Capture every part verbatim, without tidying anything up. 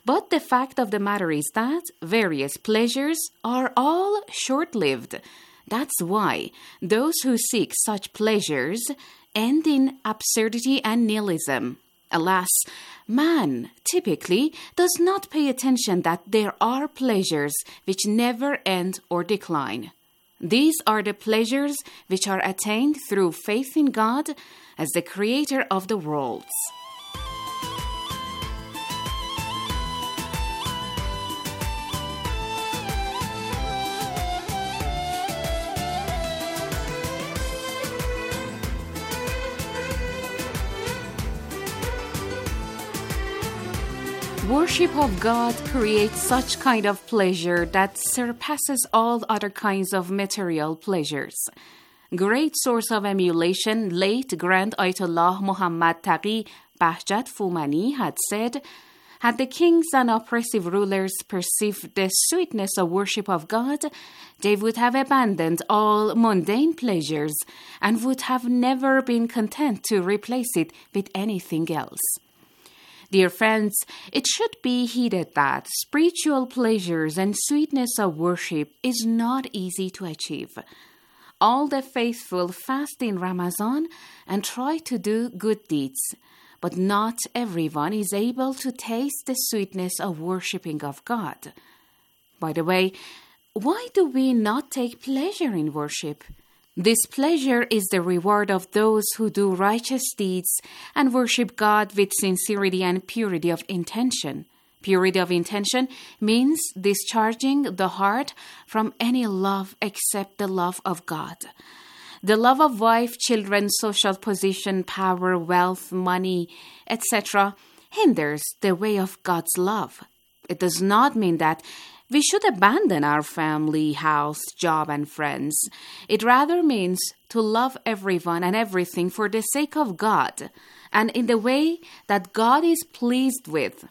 But the fact of the matter is that various pleasures are all short-lived. That's why those who seek such pleasures end in absurdity and nihilism. Alas, man typically does not pay attention that there are pleasures which never end or decline. These are the pleasures which are attained through faith in God as the creator of the worlds. Worship of God creates such kind of pleasure that surpasses all other kinds of material pleasures. Great source of emulation, late Grand Ayatollah Muhammad Taqi Bahjat Fumani had said, had the kings and oppressive rulers perceived the sweetness of worship of God, they would have abandoned all mundane pleasures and would have never been content to replace it with anything else. Dear friends, it should be heeded that spiritual pleasures and sweetness of worship is not easy to achieve. All the faithful fast in Ramadan and try to do good deeds, but not everyone is able to taste the sweetness of worshipping of God. By the way, why do we not take pleasure in worship? This pleasure is the reward of those who do righteous deeds and worship God with sincerity and purity of intention. Purity of intention means discharging the heart from any love except the love of God. The love of wife, children, social position, power, wealth, money, et cetera hinders the way of God's love. It does not mean that we should abandon our family, house, job, and friends. It rather means to love everyone and everything for the sake of God and in the way that God is pleased with.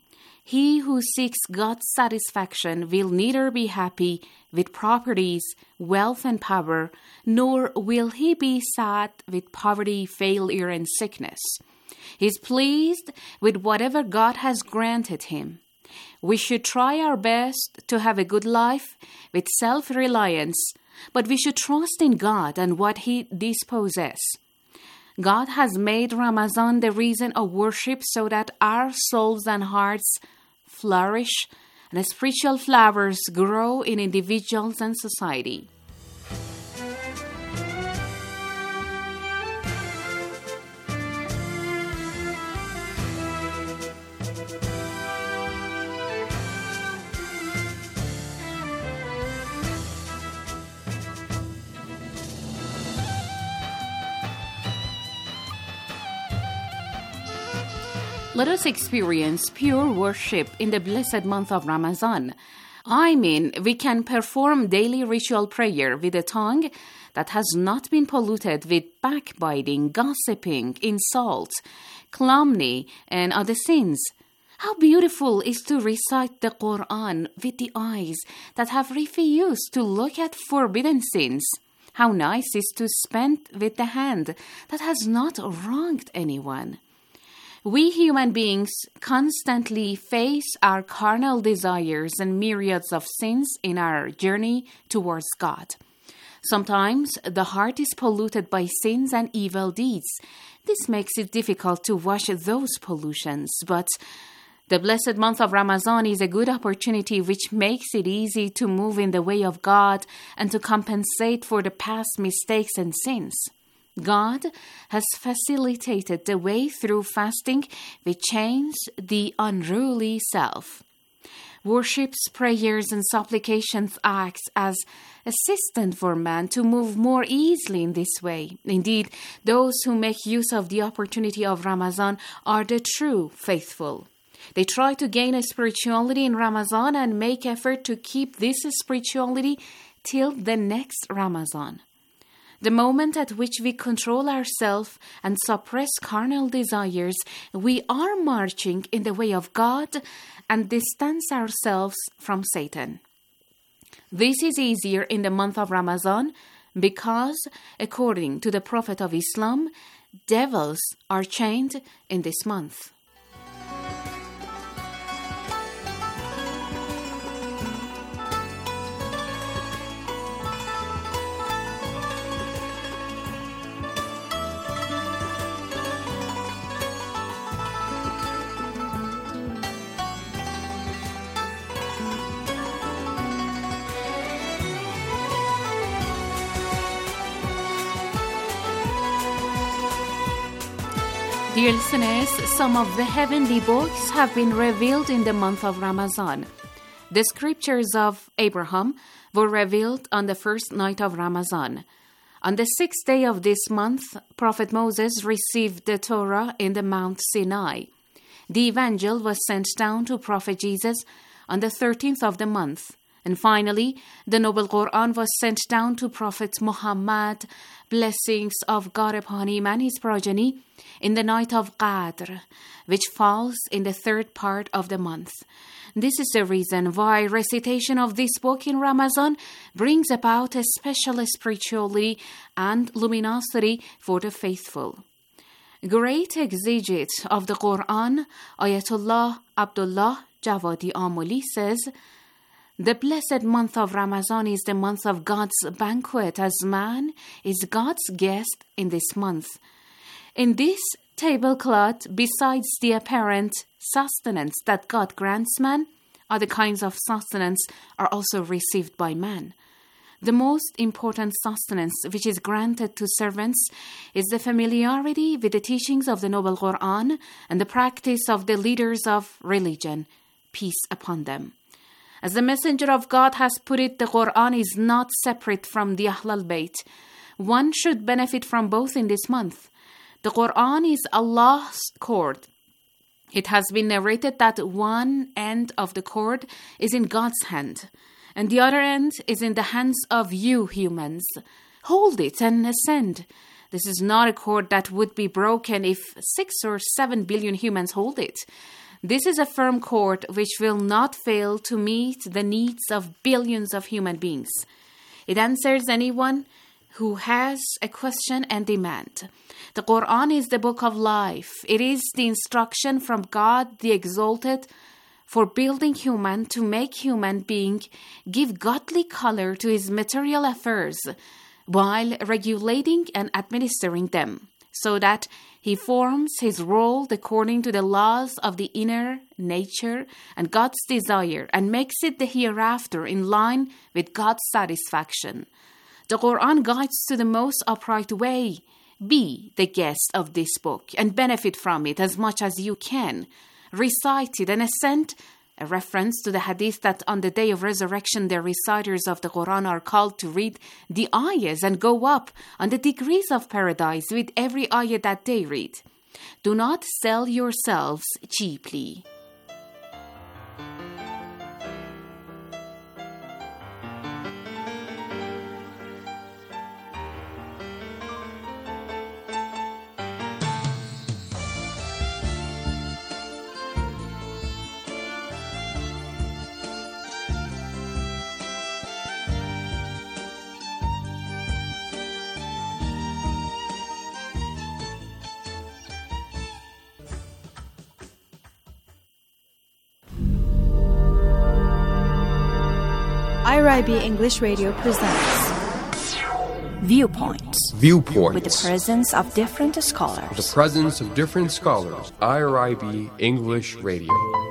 He who seeks God's satisfaction will neither be happy with properties, wealth, and power, nor will he be sad with poverty, failure, and sickness. He is pleased with whatever God has granted him. We should try our best to have a good life with self-reliance, but we should trust in God and what He disposes. God has made Ramadan the reason of worship so that our souls and hearts flourish and spiritual flowers grow in individuals and society. Let us experience pure worship in the blessed month of Ramadan. I mean, we can perform daily ritual prayer with a tongue that has not been polluted with backbiting, gossiping, insult, calumny, and other sins. How beautiful is to recite the Quran with the eyes that have refused to look at forbidden sins. How nice is to spend with the hand that has not wronged anyone. We human beings constantly face our carnal desires and myriads of sins in our journey towards God. Sometimes the heart is polluted by sins and evil deeds. This makes it difficult to wash those pollutions, but the blessed month of Ramadan is a good opportunity which makes it easy to move in the way of God and to compensate for the past mistakes and sins. God has facilitated the way through fasting which changes the unruly self. Worships, prayers, and supplications acts as assistant for man to move more easily in this way. Indeed, those who make use of the opportunity of Ramadan are the true faithful. They try to gain a spirituality in Ramadan and make effort to keep this spirituality till the next Ramadan. The moment at which we control ourselves and suppress carnal desires, we are marching in the way of God and distance ourselves from Satan. This is easier in the month of Ramadan because, according to the Prophet of Islam, devils are chained in this month. Dear listeners, some of the heavenly books have been revealed in the month of Ramadan. The scriptures of Abraham were revealed on the first night of Ramadan. On the sixth day of this month, Prophet Moses received the Torah in the Mount Sinai. The Evangel was sent down to Prophet Jesus on the thirteenth of the month. And finally, the Noble Quran was sent down to Prophet Muhammad, blessings of God upon him and his progeny, in the night of Qadr, which falls in the third part of the month. This is the reason why recitation of this book in Ramadan brings about a special spirituality and luminosity for the faithful. Great exegete of the Quran, Ayatollah Abdullah Jawadi Amuli says, the blessed month of Ramadan is the month of God's banquet, as man is God's guest in this month. In this tablecloth, besides the apparent sustenance that God grants man, other kinds of sustenance are also received by man. The most important sustenance which is granted to servants is the familiarity with the teachings of the Noble Quran and the practice of the leaders of religion, peace upon them. As the Messenger of God has put it, the Quran is not separate from the Ahl al-Bayt. One should benefit from both in this month. The Quran is Allah's cord. It has been narrated that one end of the cord is in God's hand, and the other end is in the hands of you humans. Hold it and ascend. This is not a cord that would be broken if six or seven billion humans hold it. This is a firm cord which will not fail to meet the needs of billions of human beings. It answers anyone who has a question and demand. The Quran is the book of life. It is the instruction from God the Exalted for building human to make human being give godly color to his material affairs while regulating and administering them, so that he forms his world according to the laws of the inner nature and God's desire and makes it the hereafter in line with God's satisfaction. The Quran guides to the most upright way. Be the guest of this book and benefit from it as much as you can. Recite it and ascend, a reference to the hadith that on the day of resurrection the reciters of the Quran are called to read the ayahs and go up on the degrees of paradise with every ayah that they read. Do not sell yourselves cheaply. I R I B English Radio presents Viewpoints. Viewpoints. With the presence of different scholars. With the presence of different scholars. I R I B English Radio.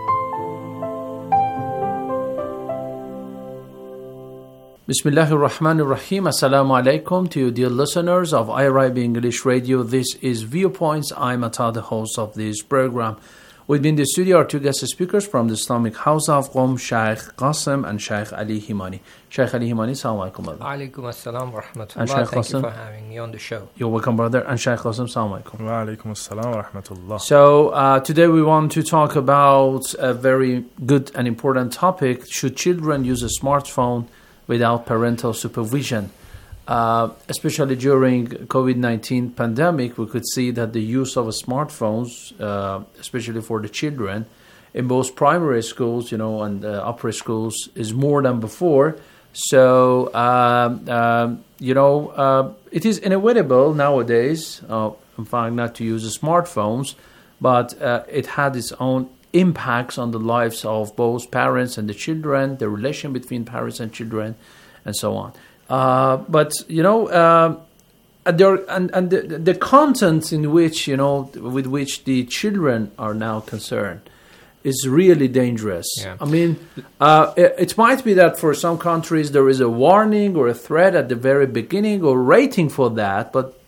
Bismillahir Rahmanir Rahim. Assalamu alaikum to you, dear listeners of I R I B English Radio. This is Viewpoints. I'm Ata, the host of this program. With me in the studio are two guest speakers from the Islamic House of Qom, Shaykh Qasim and Shaykh Ali Himani. Shaykh Ali Himani, assalamu alaikum. Alaikum assalam wa rahmatullah. And Shaykh Thank Qasim, you for having me on the show. You're welcome, brother. And Shaykh Qasim, assalamu alaikum. Wa alaikum assalam wa rahmatullah. So uh, today we want to talk about a very good and important topic. Should children use a smartphone without parental supervision? Uh, especially during COVID nineteen pandemic, we could see that the use of smartphones, uh, especially for the children, in both primary schools, you know, and uh, upper schools, is more than before. So, um, um, you know, uh, it is inevitable nowadays, uh, in fact, not to use smartphones, but uh, it had its own impacts on the lives of both parents and the children, the relation between parents and children, and so on. Uh, but, you know, uh, there, and, and the, the content in which, you know, with which the children are now concerned is really dangerous. Yeah. I mean, uh, it, it might be that for some countries there is a warning or a threat at the very beginning or rating for that, but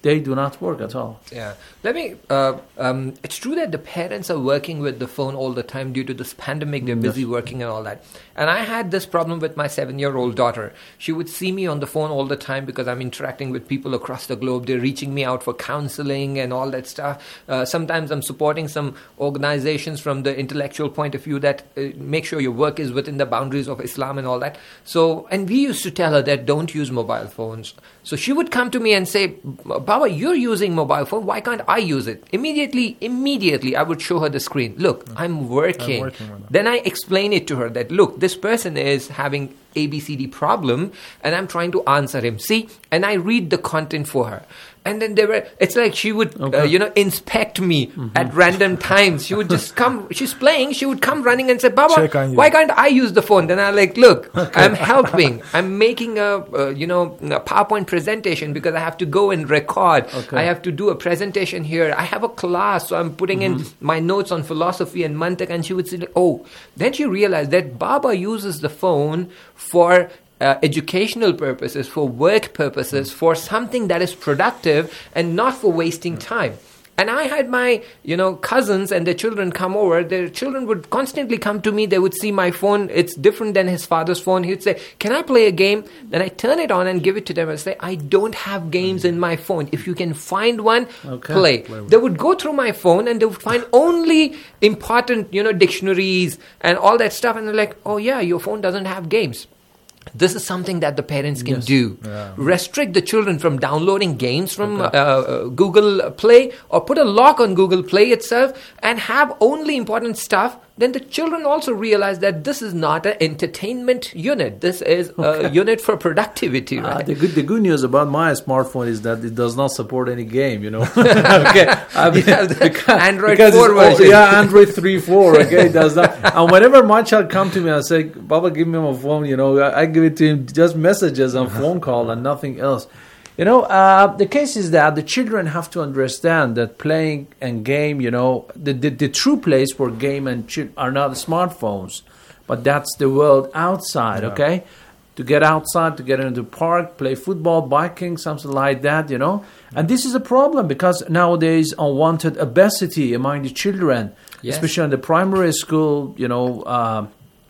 they do not work at all. Yeah. Let me, uh, um, it's true that the parents are working with the phone all the time due to this pandemic. They're busy Yes. working and all that. And I had this problem with my seven-year-old daughter. She would see me on the phone all the time because I'm interacting with people across the globe. They're reaching me out for counseling and all that stuff. Uh, sometimes I'm supporting some organizations from the intellectual point of view that uh, make sure your work is within the boundaries of Islam and all that. So, and we used to tell her that don't use mobile phones. So she would come to me and say, Baba, you're using mobile phone. Why can't I use it? Immediately, immediately, I would show her the screen. Look, I'm working. I'm working with that. Then I explain it to her that, look, this person is having A B C D problem and I'm trying to answer him. See? And I read the content for her. And then there were, it's like she would, Okay. uh, you know, inspect me at random times. She would just come, she's playing, she would come running and say, Baba, Check on you. why can't I use the phone? Then I'm like, look, I'm helping. I'm making a, uh, you know, a PowerPoint presentation because I have to go and record. Okay. I have to do a presentation here. I have a class, so I'm putting in my notes on philosophy and mantiq. And she would say, oh, then she realized that Baba uses the phone for Uh, educational purposes, for work purposes, for something that is productive and not for wasting time. And I had my, you know, cousins and their children come over. Their children would constantly come to me. They would see my phone. It's different than his father's phone. He'd say, can I play a game? Then I turn it on and give it to them and say, I don't have games in my phone. If you can find one, Okay. play. They would go through my phone and they would find only important, you know, dictionaries and all that stuff. And they're like, oh yeah, your phone doesn't have games. This is something that the parents can Yes. do. Yeah. Restrict the children from downloading games from Okay. uh, uh, Google Play, or put a lock on Google Play itself and have only important stuff. Then the children also realize that this is not an entertainment unit. This is a unit for productivity, Uh, right? the good the good news about my smartphone is that it does not support any game, you know. Okay, I mean, You have the because- Android because four it's all- version. yeah, Android three four. Okay, it does not. And whenever my child come to me and say, "Baba, give me my phone," you know, I, I give it to him just messages and phone call and nothing else. You know, uh, the case is that the children have to understand that playing and game, you know, the, the, the true place for game and chil- are not smartphones, but that's the world outside, Yeah. okay? To get outside, to get into the park, play football, biking, something like that, you know? And this is a problem because nowadays unwanted obesity among the children, Yes. especially in the primary school, you know, uh,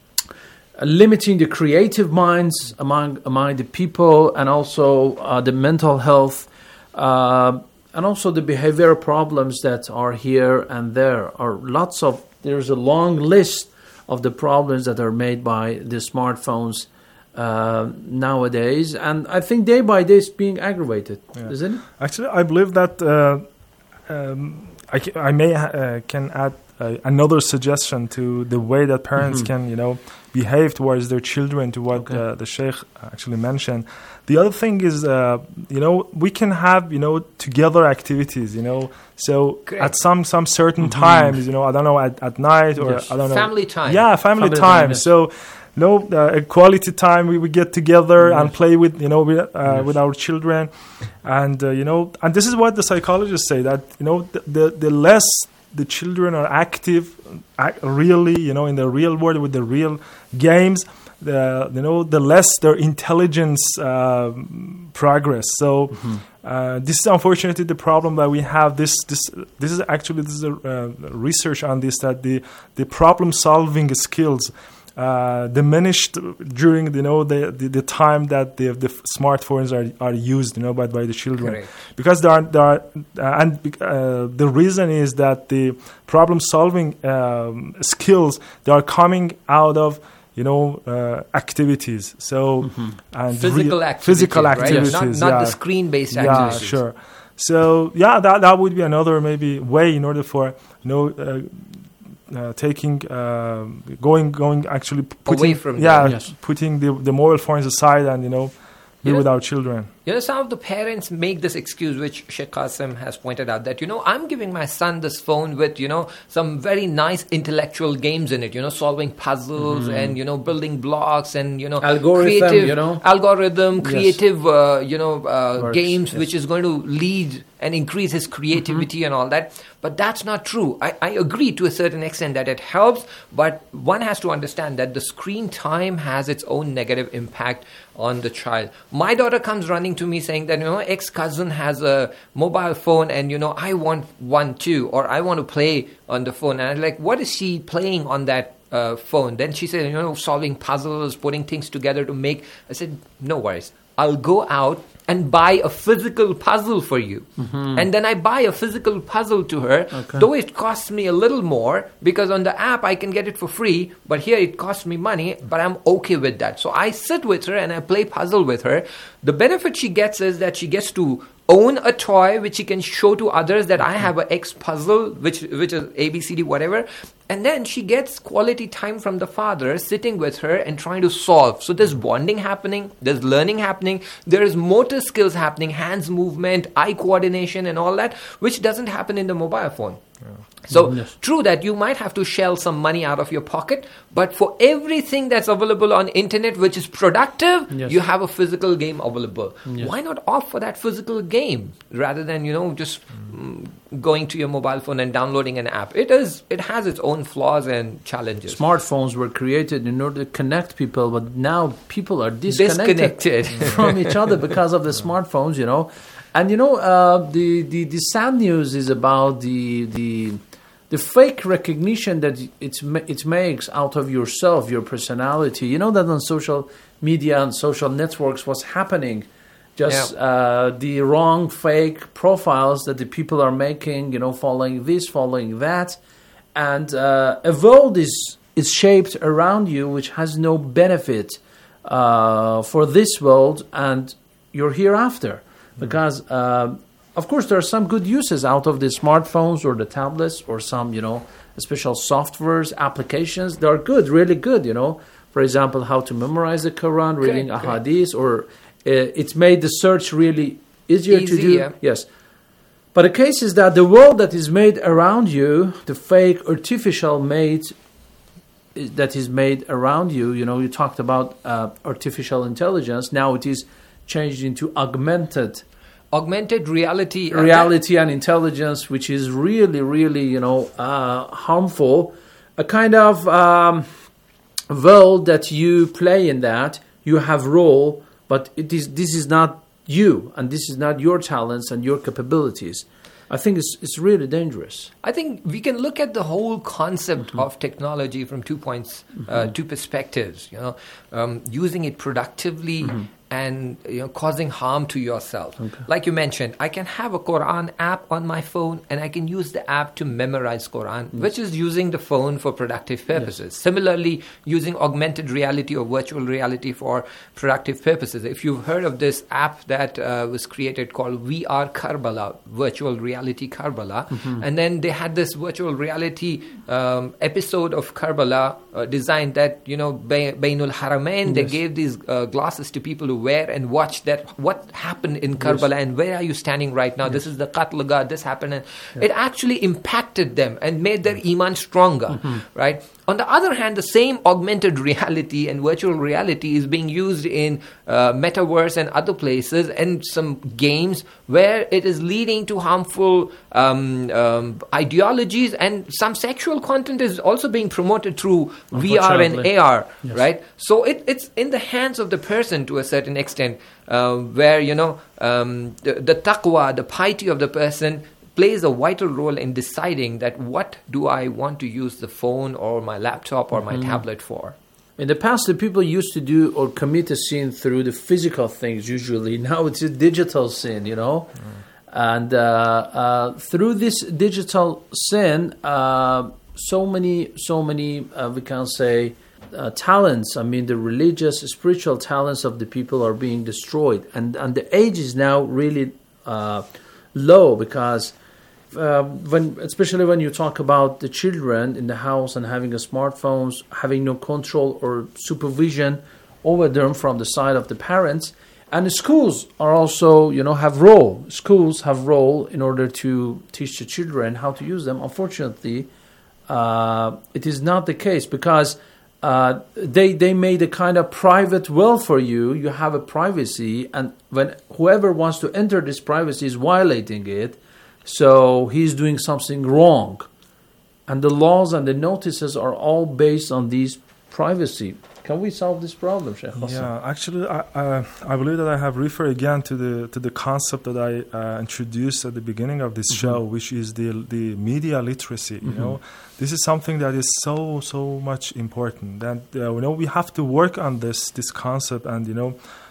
limiting the creative minds among among the people, and also uh, the mental health, uh, and also the behavioral problems that are here and there are lots of. There's a long list of the problems that are made by the smartphones uh, nowadays, and I think day by day it's being aggravated, Yeah. isn't it? Actually, I believe that uh, um, I, ca- I may ha- uh, can add uh, another suggestion to the way that parents Mhm. can, you know, behave towards their children, to what Okay. uh, the Sheikh actually mentioned. The other thing is, uh, you know, we can have, you know, together activities, you know. So Great. at some some certain Mhm. times, you know, I don't know, at, at night or Yes. I don't know. Family time. Yeah, family, Family time. time, yes. So, no, uh, a quality time. We, we get together and Yes. play with, you know, with, uh, Yes. with our children, and uh, you know, and this is what the psychologists say, that you know, the the, the less the children are active, act really, you know, in the real world with the real games, the you know, the less their intelligence uh, progress. So. Mhm. Uh, this is unfortunately the problem that we have. This this this is actually this is a uh, research on this, that the the problem solving skills uh, diminished during, you know, the, the, the time that the the smartphones are, are used, you know, by by the children. Correct. Because there are, there are uh, and uh, the reason is that the problem solving um, skills, they are coming out of, you know, uh, activities. So Mhm. and Physical real- activities, physical right? activities, Not, not yeah. the screen-based Yeah, activities. sure. So yeah, that that would be another maybe way in order for, you know, uh, uh, taking uh, going going actually putting Away from yeah them. Yes. putting the the mobile phones aside and, you know, be Yeah. with our children. You know, some of the parents make this excuse, which Sheikh Qasim has pointed out, that, you know, I'm giving my son this phone with, you know, some very nice intellectual games in it, you know, solving puzzles and, you know, building blocks and, you know, Algorithm, creative you know. algorithm, Yes. creative, uh, you know, uh, Works, games, yes. which is going to lead and increase his creativity and all that. But that's not true. I, I agree to a certain extent that it helps, but one has to understand that the screen time has its own negative impact on the child. My daughter comes running coming to me saying that, you know, ex-cousin has a mobile phone and, you know, I want one too, or I want to play on the phone. And I'm like, what is she playing on that uh, phone? Then she said, you know, solving puzzles, putting things together to make. I said, no worries. I'll go out and buy a physical puzzle for you. Mm-hmm. And then I buy a physical puzzle to her, okay. though it costs me a little more, because on the app I can get it for free, but here it costs me money, but I'm okay with that. So I sit with her and I play puzzle with her. The benefit she gets is that she gets to own a toy which she can show to others that I have an X puzzle, which which is A, B, C, D, whatever. And then she gets quality time from the father sitting with her and trying to solve. So there's bonding happening, there's learning happening, there is motor skills happening, hands movement, eye coordination and all that, which doesn't happen in the mobile phone. Yeah. So yes. True that you might have to shell some money out of your pocket, but for everything that's available on internet which is productive, yes. you have a physical game available. Yes. Why not opt for that physical game rather than, you know, just mm. going to your mobile phone and downloading an app? It is it has its own flaws and challenges. Smartphones were created in order to connect people, but now people are disconnected, disconnected. from each other because of the smartphones, you know. And you know, uh, the, the the sad news is about the the the fake recognition that it's it makes out of yourself, your personality. You know that on social media and social networks, what's happening? Just yeah. uh, the wrong fake profiles that the people are making. You know, following this, following that, and uh, a world is is shaped around you, which has no benefit uh, for this world and your hereafter. Because, uh, of course, there are some good uses out of the smartphones or the tablets or some, you know, special softwares, applications. They are good, really good, you know. For example, how to memorize the Quran, reading a hadith, or uh, it's made the search really easier Easy, to do. Yeah. Yes. But the case is that the world that is made around you, the fake, artificial made, that is made around you, you know, you talked about uh, artificial intelligence. Now it is changed into augmented augmented reality reality and intelligence, which is really really you know uh, harmful, a kind of um, world that you play in, that you have role, but it is this is not you, and this is not your talents and your capabilities. I think it's it's really dangerous. I think we can look at the whole concept mm-hmm. of technology from two points, mm-hmm. uh, two perspectives. You know, um, using it productively mm-hmm. and you know causing harm to yourself. Okay. Like you mentioned, I can have a Quran app on my phone, and I can use the app to memorize Quran, yes. which is using the phone for productive purposes. Yes. Similarly, using augmented reality or virtual reality for productive purposes. If you've heard of this app that uh, was created called V R Karbala, virtual reality Karbala, mm-hmm. and then they had this virtual reality um, episode of Karbala uh, designed that, you know, Bainul Haramain, yes. they gave these uh, glasses to people who wear and watch that what happened in Karbala, yes. and where are you standing right now? Yes. This is the Qatl, this happened. And yes. it actually impacted them and made their iman stronger, mm-hmm. right? On the other hand, the same augmented reality and virtual reality is being used in uh, metaverse and other places, and some games where it is leading to harmful um, um, ideologies, and some sexual content is also being promoted through V R and A R, yes. right? So it, it's in the hands of the person to a certain extent, uh, where, you know, um, the, the taqwa, the piety of the person plays a vital role in deciding that what do I want to use the phone or my laptop or mm-hmm. my tablet for. In the past, the people used to do or commit a sin through the physical things usually. Now it's a digital sin, you know. Mm. And uh, uh, through this digital sin, uh, so many, so many, uh, we can say, uh, talents, I mean the religious, spiritual talents of the people are being destroyed. And, and the age is now really uh, low, because Uh, when, especially when you talk about the children in the house and having a smartphones, having no control or supervision over them from the side of the parents, and the schools are also, you know, have role. Schools have role in order to teach the children how to use them. Unfortunately, uh, it is not the case, because uh, they they made a kind of private world for you. You have a privacy, and when whoever wants to enter this privacy is violating it. So he's doing something wrong. And the laws and the notices are all based on these privacy Can we solve this problem, Sheikh Hassan? Yeah, actually, I, uh, I believe that I have referred again to the to the concept that I uh, introduced at the beginning of this mm-hmm. show, which is the the media literacy. Mm-hmm. You know, this is something that is so so much important. That uh, you know we have to work on this this concept, and you know,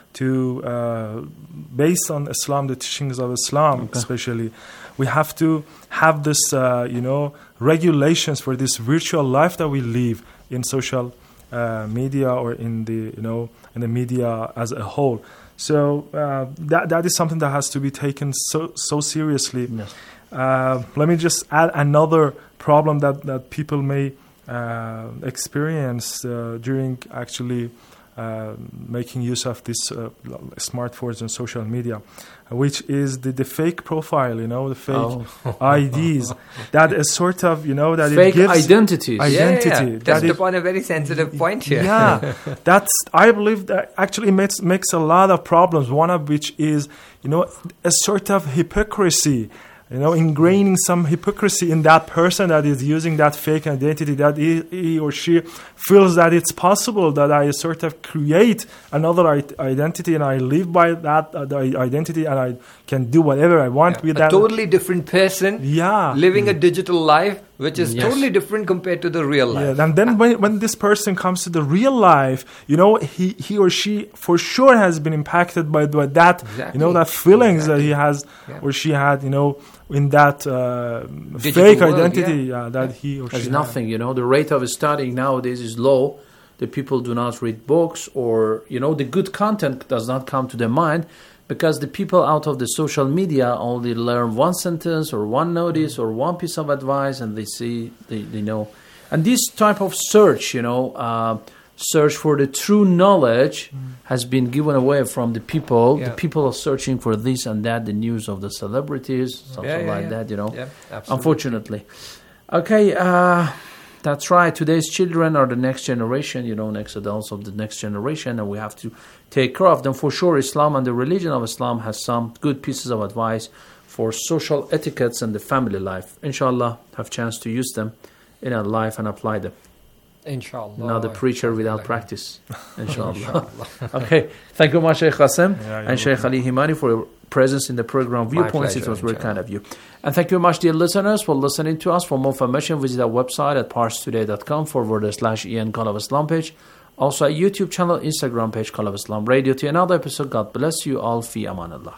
to uh, based on Islam, the teachings of Islam, okay. especially, we have to have this uh, you know regulations for this virtual life that we live in social uh, media or in the you know in the media as a whole. So uh, that that is something that has to be taken so so seriously. Yes. Uh, let me just add another problem that that people may uh, experience uh, during actually uh, making use of these uh, smartphones and social media, which is the, the fake profile, you know, the fake oh. I Ds. That is sort of, you know, that fake it gives identities. Identity. Yeah, yeah. Touched that upon a very sensitive point here. Yeah, that's. I believe that actually makes makes a lot of problems. One of which is, you know, a sort of hypocrisy. You know, ingraining some hypocrisy in that person that is using that fake identity, that he, he or she feels that it's possible that I sort of create another I- identity and I live by that uh, the identity and I can do whatever I want yeah. with a that. A totally different person yeah. living a digital life, which is yes. totally different compared to the real life. Yeah, and then when, when this person comes to the real life, you know, he, he or she for sure has been impacted by, by that, exactly. you know, that feelings exactly. that he has yeah. or she had, you know, in that uh, Digital fake world, identity yeah. uh, that he or There's she nothing, had. you know, the rate of studying nowadays is low. The people do not read books, or, you know, the good content does not come to their mind because the people out of the social media only learn one sentence or one notice or one piece of advice, and they see, they, they know. And this type of search, you know, uh, search for the true knowledge mm. has been given away from the people. Yeah. The people are searching for this and that, the news of the celebrities, something yeah, yeah, like yeah. that, you know, yeah, unfortunately. Okay, uh, that's right. Today's children are the next generation, you know, next adults of the next generation, and we have to take care of them. For sure, Islam and the religion of Islam has some good pieces of advice for social etiquettes and the family life. Inshallah, have chance to use them in our life and apply them. Inshallah. Not a preacher without practice. Inshallah. Inshallah. Okay. Thank you much, Sheikh Qasim yeah, and Sheikh Ali Himani, for your presence in the program Viewpoints. Pleasure, it was very kind of you. And thank you much, dear listeners, for listening to us. For more information, visit our website at parstoday.com forward slash Ian Call of Islam page. Also, a YouTube channel, Instagram page, Call of Islam Radio. To another episode, God bless you all. Fi amanallah.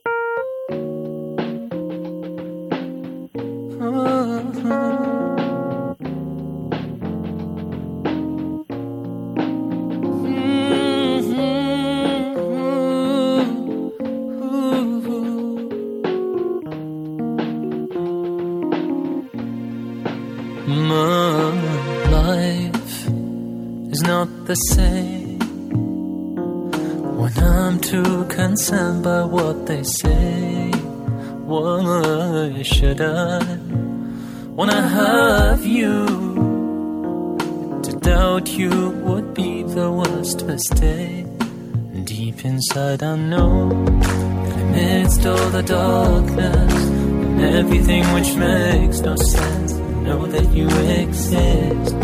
The same when I'm too concerned by what they say. Why should I, when I have you, to doubt you would be the worst mistake. Deep inside I know that amidst all the darkness and everything which makes no sense, I know that you exist.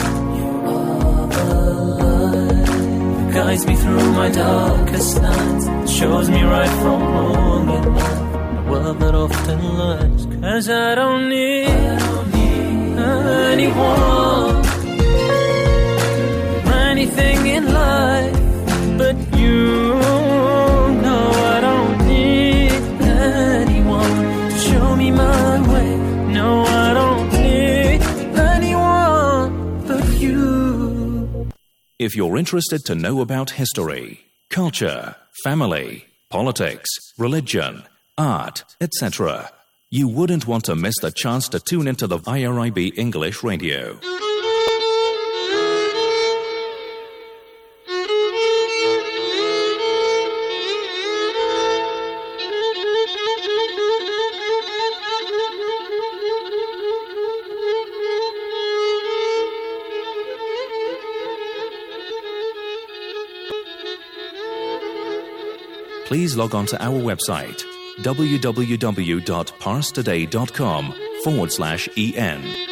Guides me through my darkest nights, shows me right from wrong in life, a world that often lies. Cause I don't need, I don't need anyone, anything in life but you. No, I don't need anyone to show me my way. No, I don't need anyone but you. If you're interested to know about history, culture, family, politics, religion, art, et cetera, you wouldn't want to miss the chance to tune into the I R I B English Radio. Please log on to our website, www.parstoday.com forward slash EN.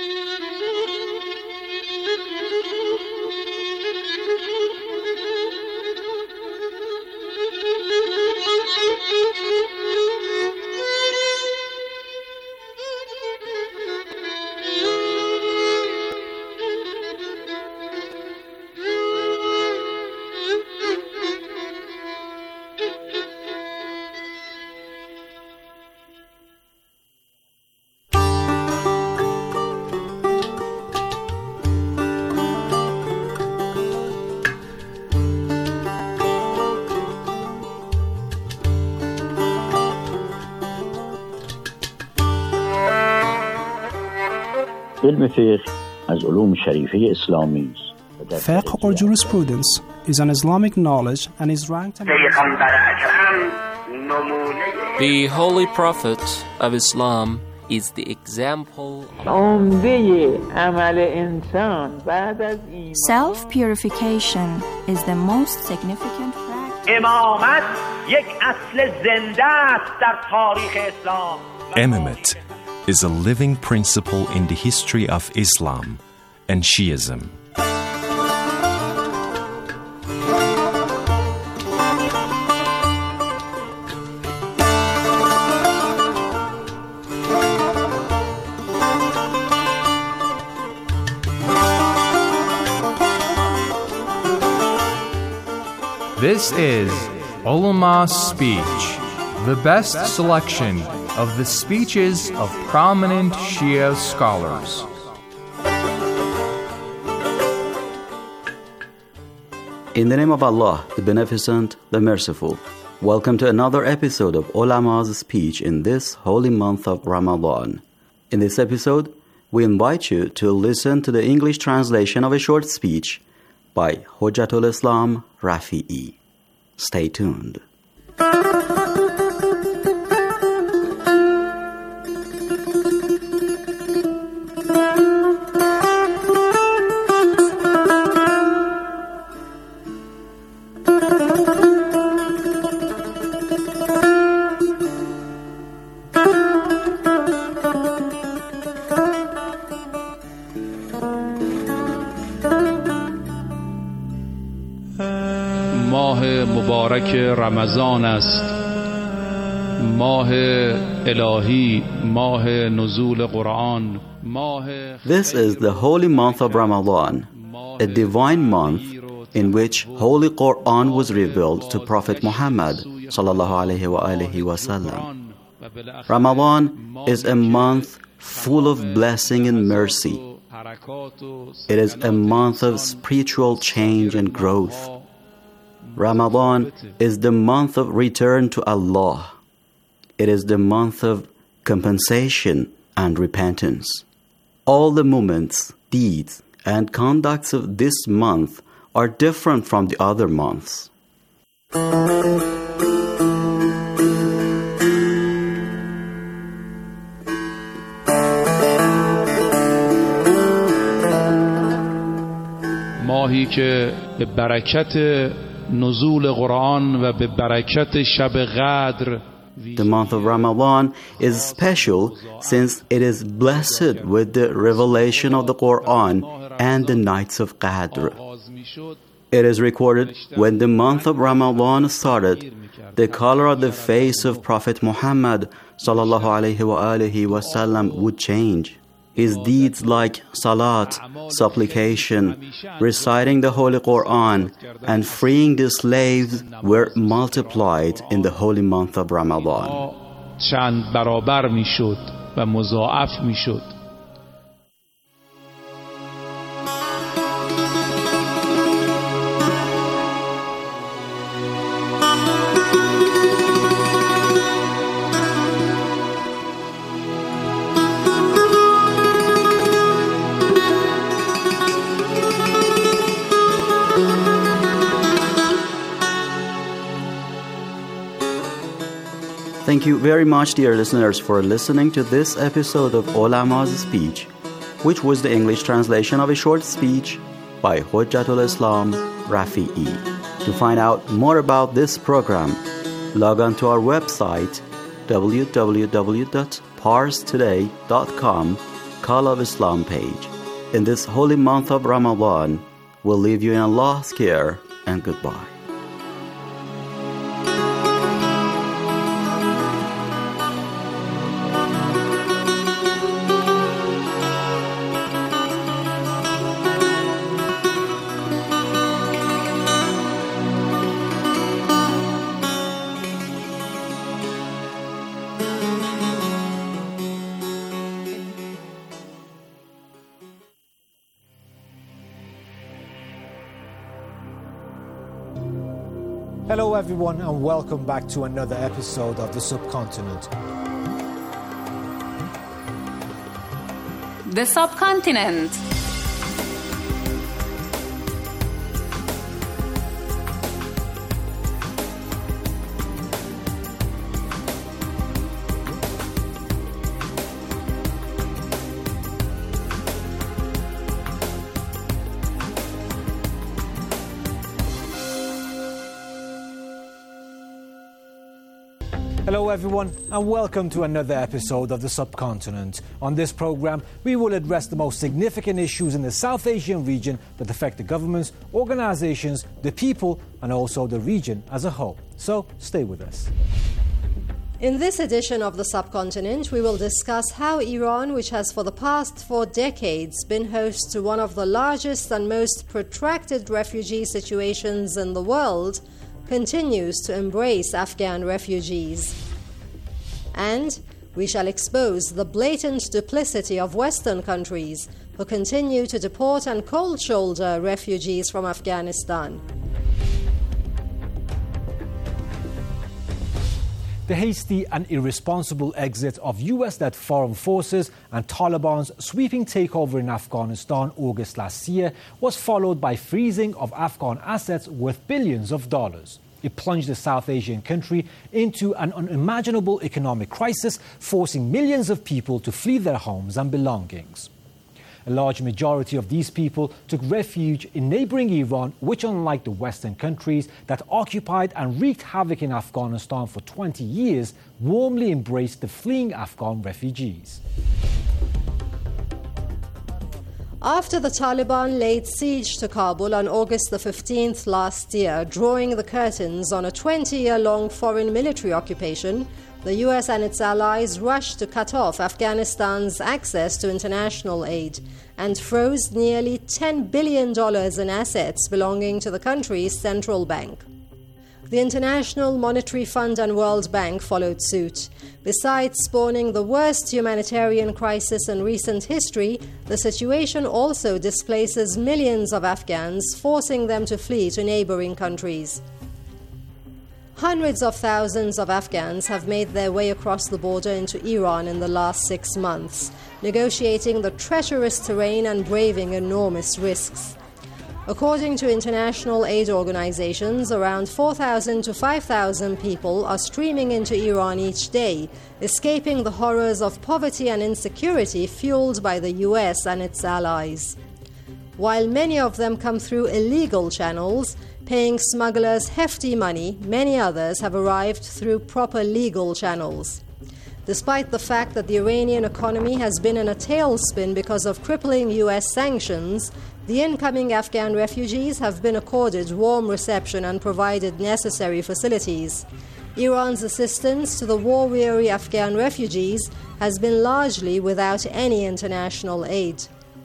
علم فقه از علوم شریفه اسلامی است. Fiqh or jurisprudence is an Islamic knowledge and is ranked The Holy Prophet of Islam is the example. Self-purification is the most significant practice. Imamate is a living principle in the history of Islam and Shiism. This is Ulama Speech, the best selection of the speeches of prominent Shia scholars. In the name of Allah, the Beneficent, the Merciful, welcome to another episode of Ulama's Speech in this holy month of Ramadan. In this episode, we invite you to listen to the English translation of a short speech by Hujjatul Islam Rafi'i. Stay tuned. ماه مبارک رمضان است، ماه الهی، ماه نزول قرآن. This is the holy month of Ramadan, a divine month in which Holy Quran was revealed to Prophet Muhammad sallallahu alaihi wa alihi wasallam. Ramadan is a month full of blessing and mercy. It is a month of spiritual change and growth. Ramadan is the month of return to Allah. It is the month of compensation and repentance. All the movements, deeds, and conducts of this month are different from the other months. ماهی که به برکت نزول قرآن و به برکت شب قدر. The month of Ramadan is special since it is blessed with the revelation of the Quran and the nights of Qadr. It is recorded when the month of Ramadan started, the color of the face of Prophet Muhammad sallallahu alaihi wa alihi wasallam would change. His deeds like salat, supplication, reciting the Holy Quran, and freeing the slaves were multiplied in the holy month of Ramadan. چند برابر میشد و مضاعف میشد. Thank you very much, dear listeners, for listening to this episode of Ulama's Speech, which was the English translation of a short speech by Hujjatul Islam Rafi'i. To find out more about this program, log on to our website w w w dot pars today dot com, Call of Islam page. In this holy month of Ramadan, we'll leave you in Allah's care and goodbye. Hello everyone and welcome back to another episode of The Subcontinent. The Subcontinent. Hello everyone and welcome to another episode of The Subcontinent. On this program, we will address the most significant issues in the South Asian region that affect the governments, organizations, the people and also the region as a whole. So stay with us. In this edition of The Subcontinent, we will discuss how Iran, which has for the past four decades been host to one of the largest and most protracted refugee situations in the world, continues to embrace Afghan refugees. And we shall expose the blatant duplicity of Western countries who continue to deport and cold shoulder refugees from Afghanistan. The hasty and irresponsible exit of U S-led foreign forces and Taliban's sweeping takeover in Afghanistan August last year was followed by freezing of Afghan assets worth billions of dollars. It plunged the South Asian country into an unimaginable economic crisis, forcing millions of people to flee their homes and belongings. A large majority of these people took refuge in neighboring Iran, which, unlike the Western countries that occupied and wreaked havoc in Afghanistan for twenty years, warmly embraced the fleeing Afghan refugees. After the Taliban laid siege to Kabul on August the fifteenth last year, drawing the curtains on a twenty-year-long foreign military occupation, the U S and its allies rushed to cut off Afghanistan's access to international aid and froze nearly ten billion dollars in assets belonging to the country's central bank. The International Monetary Fund and World Bank followed suit. Besides spawning the worst humanitarian crisis in recent history, the situation also displaces millions of Afghans, forcing them to flee to neighboring countries. Hundreds of thousands of Afghans have made their way across the border into Iran in the last six months, negotiating the treacherous terrain and braving enormous risks. According to international aid organizations, around four thousand to five thousand people are streaming into Iran each day, escaping the horrors of poverty and insecurity fueled by the U S and its allies. While many of them come through illegal channels, paying smugglers hefty money, many others have arrived through proper legal channels. Despite the fact that the Iranian economy has been in a tailspin because of crippling U S sanctions, the incoming Afghan refugees have been accorded warm reception and provided necessary facilities. Iran's assistance to the war-weary Afghan refugees has been largely without any international aid.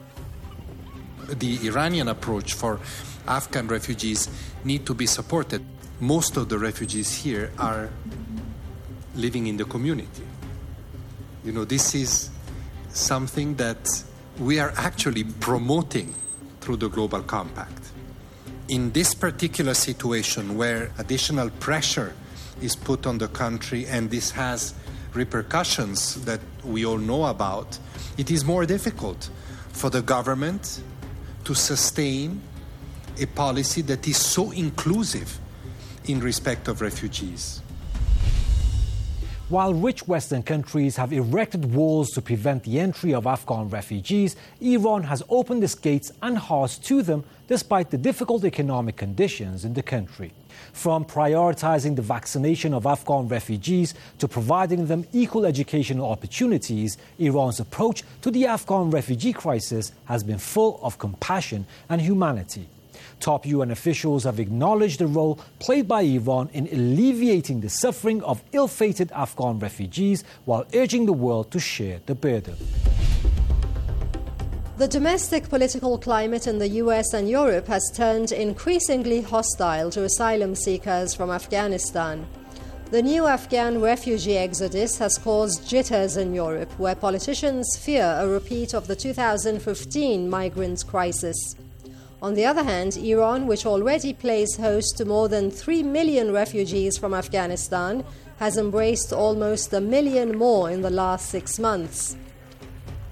The Iranian approach for Afghan refugees need to be supported. Most of the refugees here are living in the community. You know, this is something that we are actually promoting through the Global Compact. In this particular situation where additional pressure is put on the country and this has repercussions that we all know about, it is more difficult for the government to sustain a policy that is so inclusive in respect of refugees. While rich Western countries have erected walls to prevent the entry of Afghan refugees, Iran has opened its gates and hearts to them despite the difficult economic conditions in the country. From prioritizing the vaccination of Afghan refugees to providing them equal educational opportunities, Iran's approach to the Afghan refugee crisis has been full of compassion and humanity. Top U N officials have acknowledged the role played by Iran in alleviating the suffering of ill-fated Afghan refugees while urging the world to share the burden. The domestic political climate in the U S and Europe has turned increasingly hostile to asylum seekers from Afghanistan. The new Afghan refugee exodus has caused jitters in Europe, where politicians fear a repeat of the two thousand fifteen migrant crisis. On the other hand, Iran, which already plays host to more than three million refugees from Afghanistan, has embraced almost a million more in the last six months.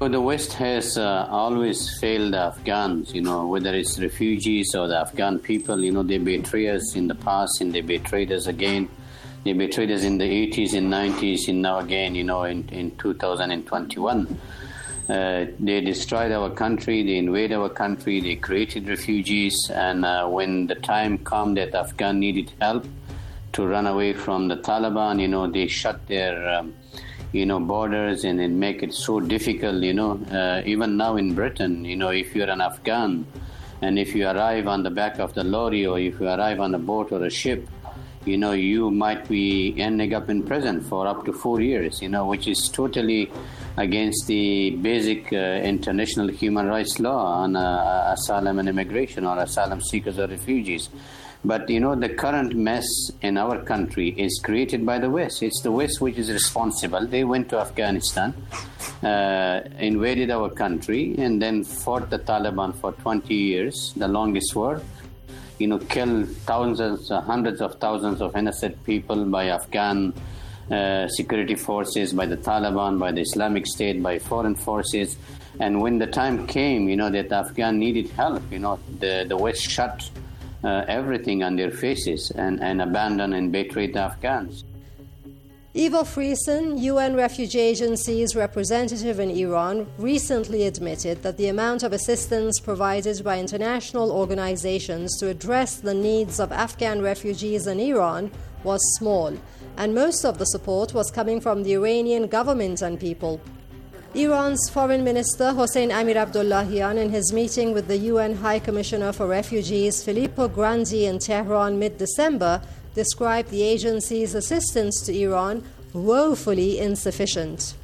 The West has uh, always failed the Afghans, you know, whether it's refugees or the Afghan people, you know, they betrayed us in the past and they betrayed us again. They betrayed us in the eighties and nineties and now again, you know, in, in two thousand twenty-one. Uh, they destroyed our country, they invaded our country, they created refugees, and uh, when the time came that Afghan needed help to run away from the Taliban, you know, they shut their... Um, you know, borders and, and make it so difficult, you know, uh, even now in Britain, you know, if you're an Afghan and if you arrive on the back of the lorry or if you arrive on a boat or a ship, you know, you might be ending up in prison for up to four years, you know, which is totally against the basic uh, international human rights law on uh, asylum and immigration or asylum seekers or refugees. But, you know, the current mess in our country is created by the West. It's the West which is responsible. They went to Afghanistan, uh, invaded our country, and then fought the Taliban for twenty years, the longest war. You know, killed thousands, uh, hundreds of thousands of innocent people by Afghan uh, security forces, by the Taliban, by the Islamic State, by foreign forces. And when the time came, you know, that the Afghan needed help, you know, the, the West shut Uh, everything on their faces and, and abandon and betray the Afghans. Eva Friesen, U N Refugee Agency's representative in Iran, recently admitted that the amount of assistance provided by international organizations to address the needs of Afghan refugees in Iran was small, and most of the support was coming from the Iranian government and people. Iran's Foreign Minister Hossein Amir Abdullahian, in his meeting with the U N High Commissioner for Refugees Filippo Grandi in Tehran mid-December, described the agency's assistance to Iran woefully insufficient.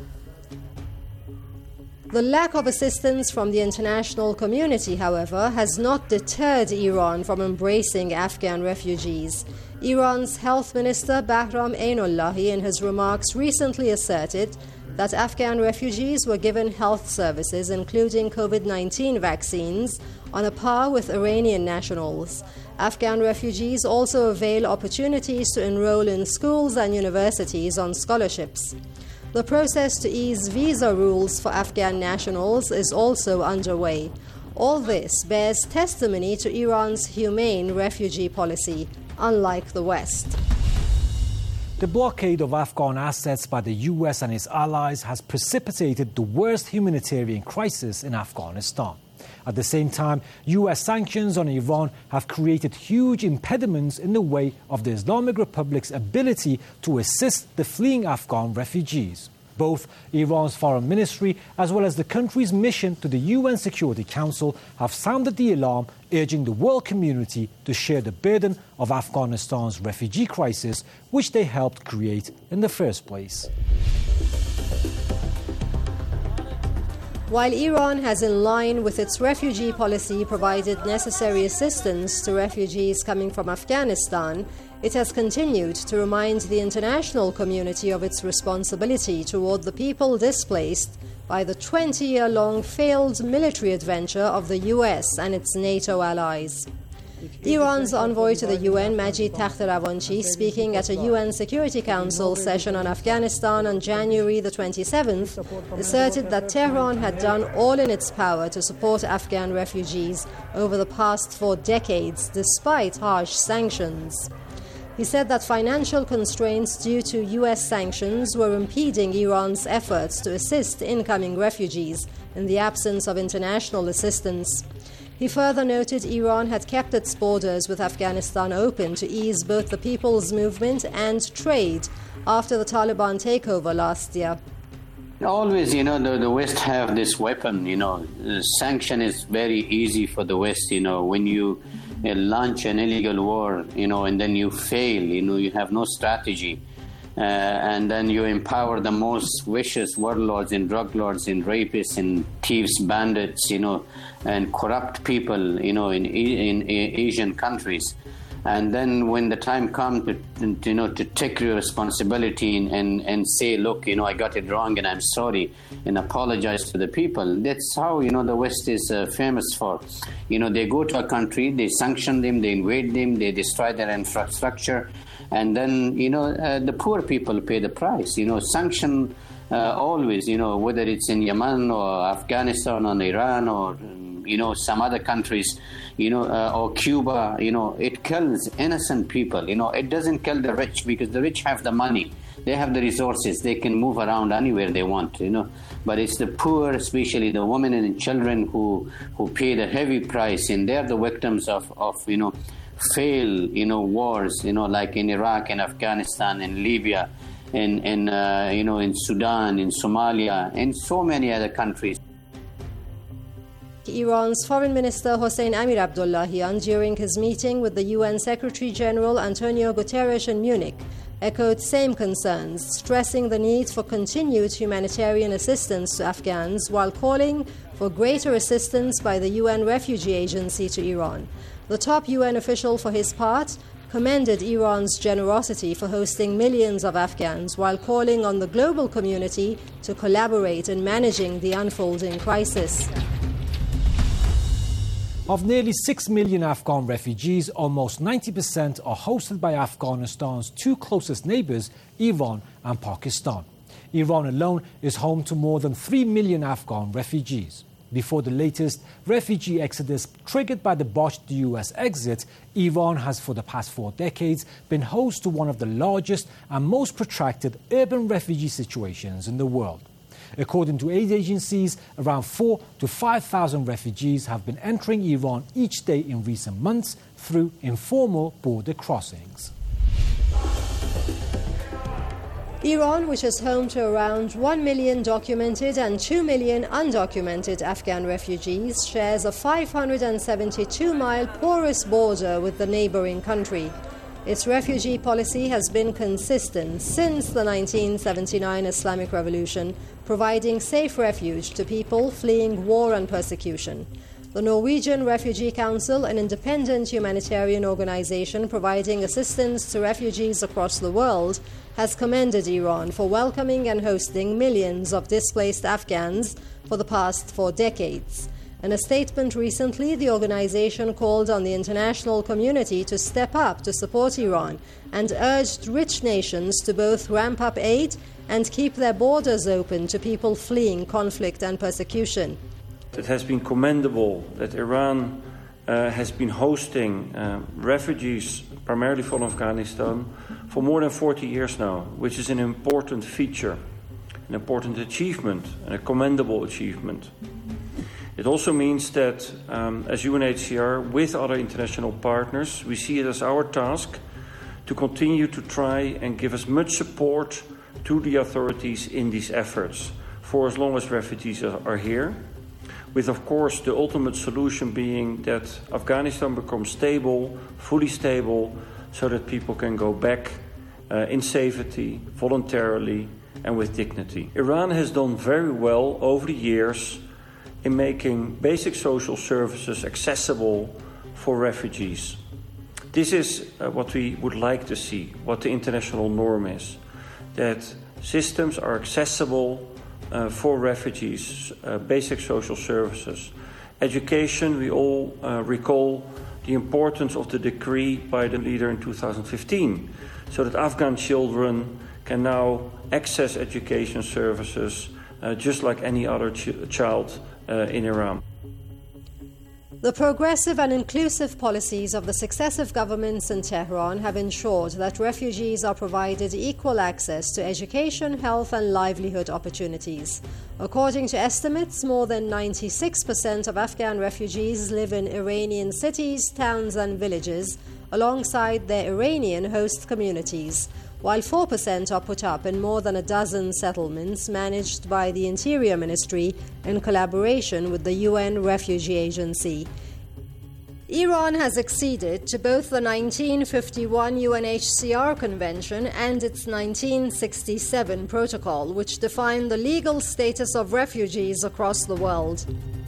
The lack of assistance from the international community, however, has not deterred Iran from embracing Afghan refugees. Iran's Health Minister Bahram Einullahi, in his remarks, recently asserted that Afghan refugees were given health services, including COVID nineteen vaccines, on a par with Iranian nationals. Afghan refugees also avail opportunities to enroll in schools and universities on scholarships. The process to ease visa rules for Afghan nationals is also underway. All this bears testimony to Iran's humane refugee policy, unlike the West. The blockade of Afghan assets by the U S and its allies has precipitated the worst humanitarian crisis in Afghanistan. At the same time, U S sanctions on Iran have created huge impediments in the way of the Islamic Republic's ability to assist the fleeing Afghan refugees. Both Iran's foreign ministry as well as the country's mission to the U N Security Council have sounded the alarm, urging the world community to share the burden of Afghanistan's refugee crisis, which they helped create in the first place. While Iran has, in line with its refugee policy, provided necessary assistance to refugees coming from Afghanistan, it has continued to remind the international community of its responsibility toward the people displaced by the twenty-year-long failed military adventure of the U S and its NATO allies. Iran's envoy to the U N, Majid Takht-Ravanchi, speaking at a U N Security Council session on Afghanistan on January the twenty-seventh, asserted that Tehran had done all in its power to support Afghan refugees over the past four decades, despite harsh sanctions. He said that financial constraints due to U S sanctions were impeding Iran's efforts to assist incoming refugees in the absence of international assistance. He further noted Iran had kept its borders with Afghanistan open to ease both the people's movement and trade after the Taliban takeover last year. Always, you know, the, the West have this weapon, you know. The sanction is very easy for the West, you know. When you uh, launch an illegal war, you know, and then you fail, you know, you have no strategy. Uh, and then you empower the most vicious warlords and drug lords and rapists and thieves, bandits, you know, and corrupt people, you know, in, in, in Asian countries. And then when the time comes to, to, you know, to take your responsibility and, and, and say, look, you know, I got it wrong and I'm sorry, and apologize to the people. That's how, you know, the West is uh, famous for. You know, they go to a country, they sanction them, they invade them, they destroy their infrastructure, and then, you know, uh, the poor people pay the price. You know, sanction uh, always, you know, whether it's in Yemen or Afghanistan or Iran or, you know, some other countries, you know, uh, or Cuba, you know, it kills innocent people. You know, it doesn't kill the rich because the rich have the money. They have the resources. They can move around anywhere they want, you know. But it's the poor, especially the women and children who, who pay the heavy price, and they're the victims of, of, you know, fail, you know, wars, you know, like in Iraq and Afghanistan and Libya, in, in uh, you know, in Sudan, in Somalia, and so many other countries. Iran's Foreign Minister Hossein Amir Abdollahian, during his meeting with the U N Secretary General Antonio Guterres in Munich, echoed same concerns, stressing the need for continued humanitarian assistance to Afghans while calling for greater assistance by the U N Refugee Agency to Iran. The top U N official, for his part, commended Iran's generosity for hosting millions of Afghans while calling on the global community to collaborate in managing the unfolding crisis. Of nearly six million Afghan refugees, almost ninety percent are hosted by Afghanistan's two closest neighbors, Iran and Pakistan. Iran alone is home to more than three million Afghan refugees. Before the latest refugee exodus triggered by the botched U S exit, Iran has for the past four decades been host to one of the largest and most protracted urban refugee situations in the world. According to aid agencies, around four to five thousand refugees have been entering Iran each day in recent months through informal border crossings. Iran, which is home to around one million documented and two million undocumented Afghan refugees, shares a five hundred seventy-two mile porous border with the neighboring country. Its refugee policy has been consistent since the nineteen seventy-nine Islamic Revolution, providing safe refuge to people fleeing war and persecution. The Norwegian Refugee Council, an independent humanitarian organization providing assistance to refugees across the world, has commended Iran for welcoming and hosting millions of displaced Afghans for the past four decades. In a statement recently, the organization called on the international community to step up to support Iran and urged rich nations to both ramp up aid and keep their borders open to people fleeing conflict and persecution. It has been commendable that Iran uh, has been hosting uh, refugees, primarily from Afghanistan, for more than forty years now, which is an important feature, an important achievement, and a commendable achievement. It also means that um, as U N H C R, with other international partners, we see it as our task to continue to try and give as much support to the authorities in these efforts for as long as refugees are, are here, with, of course, the ultimate solution being that Afghanistan becomes stable, fully stable, so that people can go back uh, in safety, voluntarily, and with dignity. Iran has done very well over the years in making basic social services accessible for refugees. This is uh, what we would like to see, what the international norm is, that systems are accessible uh, for refugees, uh, basic social services. Education, we all uh, recall the importance of the decree by the leader in two thousand fifteen, so that Afghan children can now access education services uh, just like any other ch- child uh, in Iran. The progressive and inclusive policies of the successive governments in Tehran have ensured that refugees are provided equal access to education, health, and livelihood opportunities. According to estimates, more than ninety-six percent of Afghan refugees live in Iranian cities, towns, and villages, alongside their Iranian host communities, while four percent are put up in more than a dozen settlements managed by the Interior Ministry in collaboration with the U N Refugee Agency. Iran has acceded to both the nineteen fifty-one U N H C R Convention and its nineteen sixty-seven Protocol, which define the legal status of refugees across the world.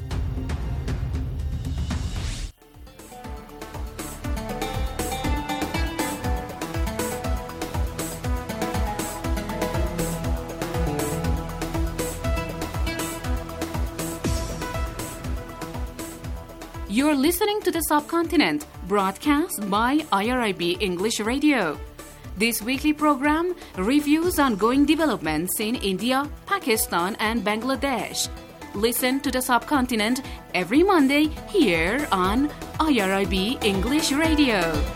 You're listening to The Subcontinent, broadcast by I R I B English Radio. This weekly program reviews ongoing developments in India, Pakistan, and Bangladesh. Listen to the subcontinent every Monday here on I R I B English Radio.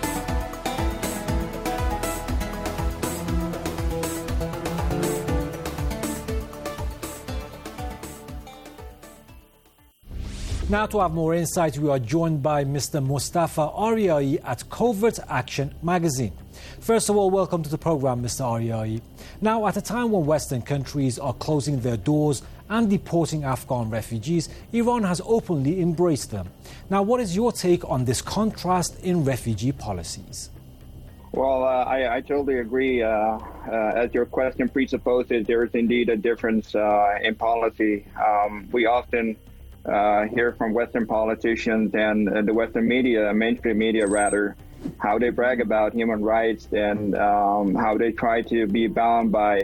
Now to have more insight, we are joined by Mister Mustafa Aryai at Covert Action Magazine. First of all, welcome to the program, Mister Aryai. Now, at a time when Western countries are closing their doors and deporting Afghan refugees, Iran has openly embraced them. Now, what is your take on this contrast in refugee policies? Well, uh, I, I totally agree. Uh, uh, as your question presupposes, there is indeed a difference uh, in policy. Um, we often uh, hear from Western politicians and uh, the Western media, mainstream media rather, how they brag about human rights and um, how they try to be bound by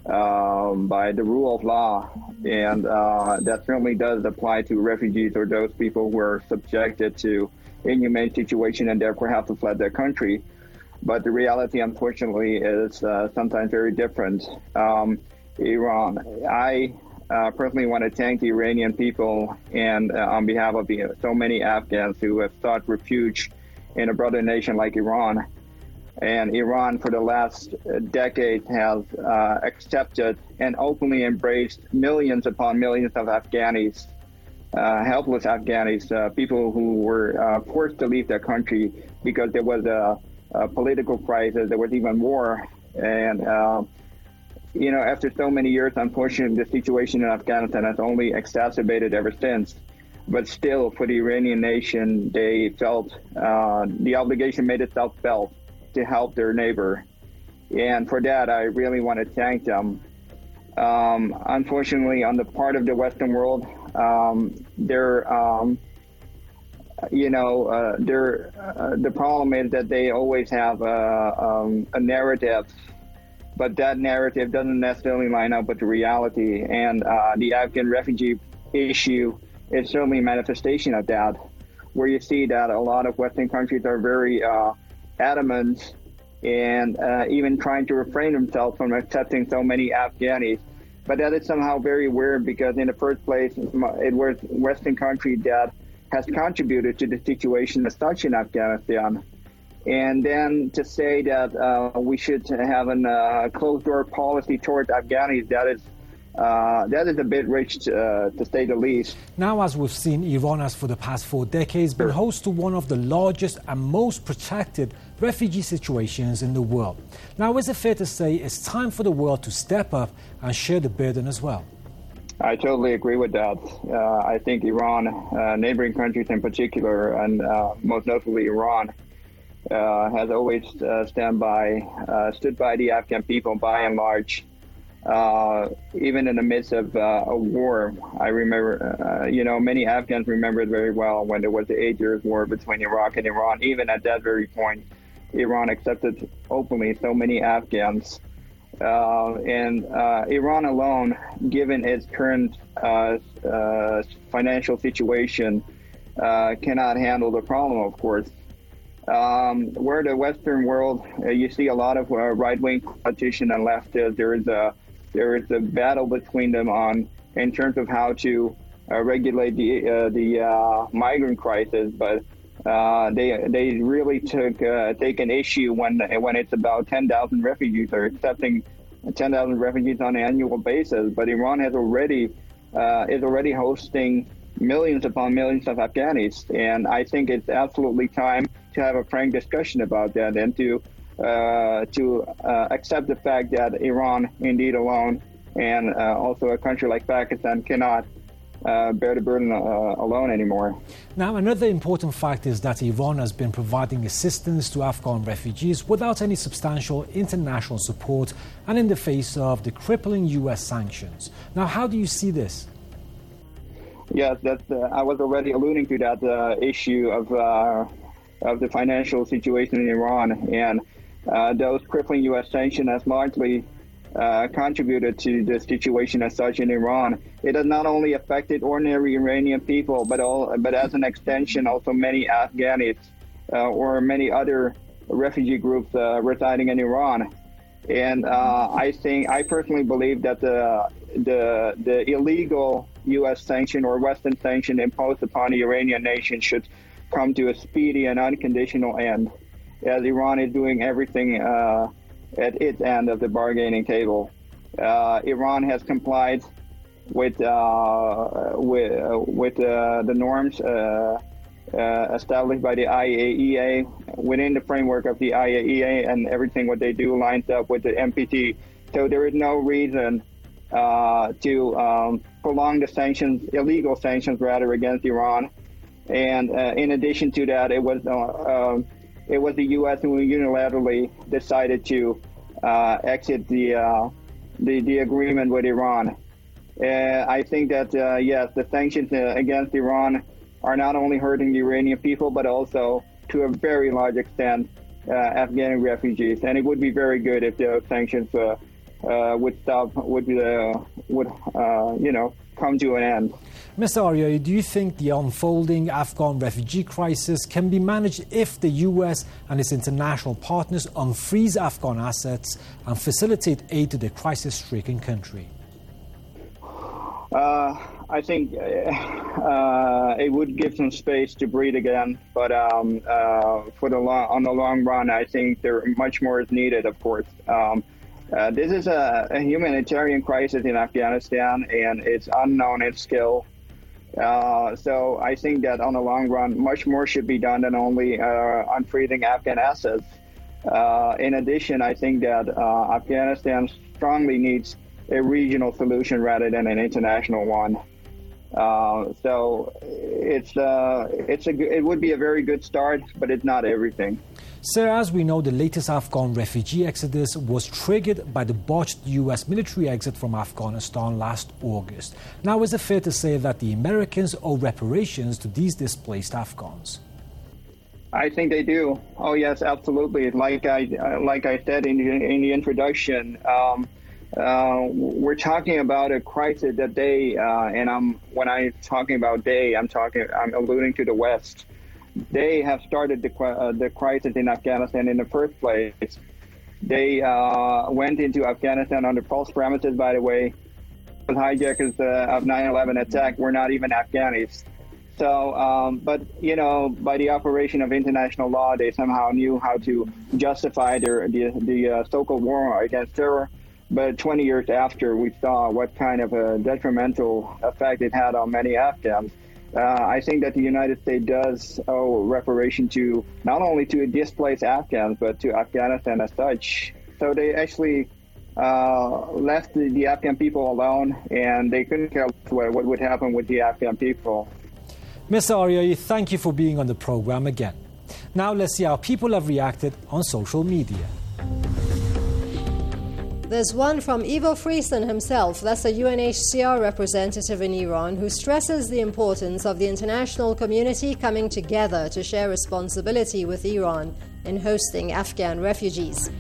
um, by the rule of law. And uh, that certainly does apply to refugees or those people who are subjected to inhumane situation and therefore have to flee their country. But the reality, unfortunately, is uh, sometimes very different. Um, Iran, I uh, personally want to thank the Iranian people and uh, on behalf of the, so many Afghans who have sought refuge in a brother nation like Iran. And Iran, for the last decade, has uh, accepted and openly embraced millions upon millions of Afghanis, uh, helpless Afghanis, uh, people who were uh, forced to leave their country because there was a, a political crisis, there was even war. And, uh, you know, after so many years, unfortunately, the situation in Afghanistan has only exacerbated ever since. But still, for the Iranian nation, they felt uh, the obligation made itself felt to help their neighbor. And for that, I really want to thank them. Um, unfortunately, on the part of the Western world, um, they're, um, you know, uh, they're, uh, the problem is that they always have a, um, a narrative, but that narrative doesn't necessarily line up with the reality. And uh, the Afghan refugee issue is certainly a manifestation of that, where you see that a lot of Western countries are very uh, adamant and uh, even trying to refrain themselves from accepting so many Afghanis. But that is somehow very weird because in the first place, it was Western country that has contributed to the situation as such in Afghanistan. And then to say that uh, we should have a uh, closed-door policy towards Afghanis, that is Uh, that is a bit rich, uh, to say the least. Now, as we've seen, Iran has for the past four decades been host to one of the largest and most protected refugee situations in the world. Now, is it fair to say it's time for the world to step up and share the burden as well? I totally agree with that. Uh, I think Iran, uh, neighboring countries in particular, and uh, most notably Iran, uh, has always uh, stand by, uh, stood by the Afghan people by and large. Uh, even in the midst of uh, a war. I remember, uh, you know, many Afghans remember it very well when there was the eight years war between Iraq and Iran. Even at that very point, Iran accepted openly so many Afghans. Uh, and uh, Iran alone, given its current uh, uh, financial situation, uh, cannot handle the problem, of course. Um, where the Western world, uh, you see a lot of uh, right-wing politicians and leftists, there is a There is a battle between them on in terms of how to uh, regulate the uh, the uh, migrant crisis, but uh, they they really took uh, take an issue when when it's about ten thousand refugees or accepting ten thousand refugees on an annual basis. But Iran has already uh, is already hosting millions upon millions of Afghanis, and I think it's absolutely time to have a frank discussion about that and to. Uh, to uh, accept the fact that Iran, indeed alone, and uh, also a country like Pakistan cannot uh, bear the burden uh, alone anymore. Now, another important fact is that Iran has been providing assistance to Afghan refugees without any substantial international support and in the face of the crippling U S sanctions. Now, how do you see this? Yes, that's, uh, I was already alluding to that uh, issue of, uh, of the financial situation in Iran, and Uh, those crippling U S sanctions has largely uh, contributed to the situation as such in Iran. It has not only affected ordinary Iranian people, but all, but as an extension, also many Afghanis uh, or many other refugee groups uh, residing in Iran. And uh, I think I personally believe that the the the illegal U S sanction or Western sanction imposed upon the Iranian nation should come to a speedy and unconditional end, as Iran is doing everything uh, at its end of the bargaining table. Uh, Iran has complied with uh, with uh, with uh, the norms uh, uh, established by the I A E A within the framework of the I A E A, and everything what they do lines up with the N P T. So there is no reason uh, to um, prolong the sanctions, illegal sanctions rather, against Iran. And uh, in addition to that, it was uh, uh, it was the U S who unilaterally decided to uh, exit the, uh, the the agreement with Iran. Uh, I think that uh, yes, the sanctions uh, against Iran are not only hurting the Iranian people, but also to a very large extent uh, Afghan refugees. And it would be very good if the sanctions uh, uh, would stop, would uh, would uh, you know come to an end. Mister Aryai, do you think the unfolding Afghan refugee crisis can be managed if the U S and its international partners unfreeze Afghan assets and facilitate aid to the crisis-stricken country? Uh, I think uh, it would give some space to breathe again, but um, uh, for the long, on the long run, I think there much more is needed. Of course, um, uh, this is a, a humanitarian crisis in Afghanistan, and it's unknown in scale. Uh, so I think that on the long run, much more should be done than only uh, unfreezing Afghan assets. Uh, in addition, I think that uh, Afghanistan strongly needs a regional solution rather than an international one. Uh, so it's uh, it's a it would be a very good start, but it's not everything. Sir, as we know, the latest Afghan refugee exodus was triggered by the botched U S military exit from Afghanistan last August. Now, is it fair to say that the Americans owe reparations to these displaced Afghans? I think they do. Oh yes, absolutely. Like I uh, like I said in the, in the introduction. Um, Uh, we're talking about a crisis that they, uh, and I'm when I'm talking about they, I'm talking, I'm alluding to the West. They have started the uh, the crisis in Afghanistan in the first place. They uh, went into Afghanistan under false premises, by the way. The hijackers uh, of nine eleven attack were not even Afghanis. So, um, but you know, by the operation of international law, they somehow knew how to justify their the, the uh, so-called war against terror. But twenty years after, we saw what kind of a detrimental effect it had on many Afghans. Uh, I think that the United States does owe reparation to not only to displaced Afghans, but to Afghanistan as such. So they actually uh, left the, the Afghan people alone, and they couldn't care what, what would happen with the Afghan people. Mister Aryai, thank you for being on the program again. Now let's see how people have reacted on social media. There's one from Ivo Friesen himself, that's a U N H C R representative in Iran, who stresses the importance of the international community coming together to share responsibility with Iran in hosting Afghan refugees.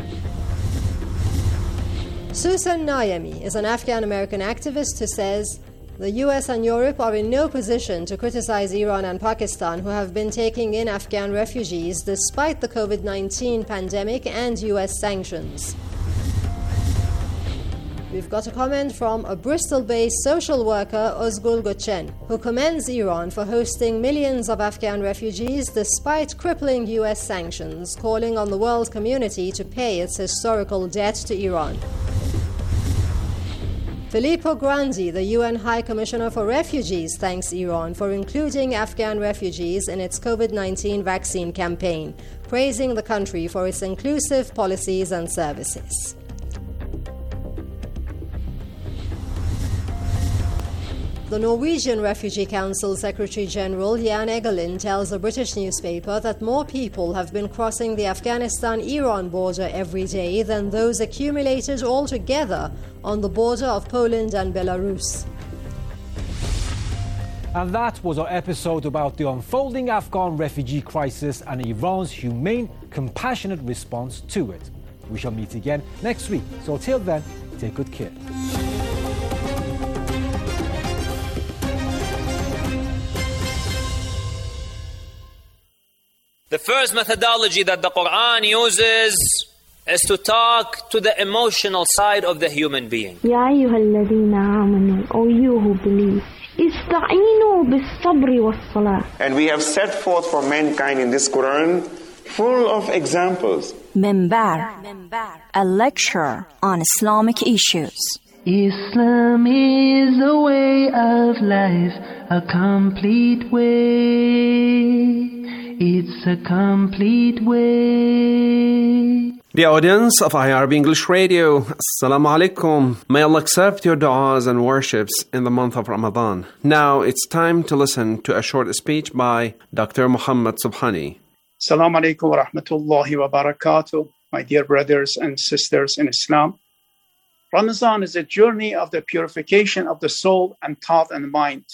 Susan Naimi is an Afghan-American activist who says the U S and Europe are in no position to criticize Iran and Pakistan, who have been taking in Afghan refugees despite the COVID nineteen pandemic and U S sanctions. We've got a comment from a Bristol-based social worker, Ozgul Gochen, who commends Iran for hosting millions of Afghan refugees despite crippling U S sanctions, calling on the world community to pay its historical debt to Iran. Filippo Grandi, the U N High Commissioner for Refugees, thanks Iran for including Afghan refugees in its COVID nineteen vaccine campaign, praising the country for its inclusive policies and services. The Norwegian Refugee Council Secretary-General Jan Egelund tells a British newspaper that more people have been crossing the Afghanistan-Iran border every day than those accumulated altogether on the border of Poland and Belarus. And that was our episode about the unfolding Afghan refugee crisis and Iran's humane, compassionate response to it. We shall meet again next week, so till then, take good care. The first methodology that the Quran uses is to talk to the emotional side of the human being. يا أيها الذين آمنوا, O you who believe, استعينوا بالصبر والصلاة. And we have set forth for mankind in this Quran full of examples. Minbar, a lecture on Islamic issues. Islam is a way of life, a complete way. It's a complete way. The audience of I R B English Radio, Assalamu alaikum. May Allah accept your du'as and worships in the month of Ramadan. Now it's time to listen to a short speech by Doctor Muhammad Subhani. Assalamu alaikum wa rahmatullahi wa barakatuh, my dear brothers and sisters in Islam. Ramadan is a journey of the purification of the soul and thought and mind.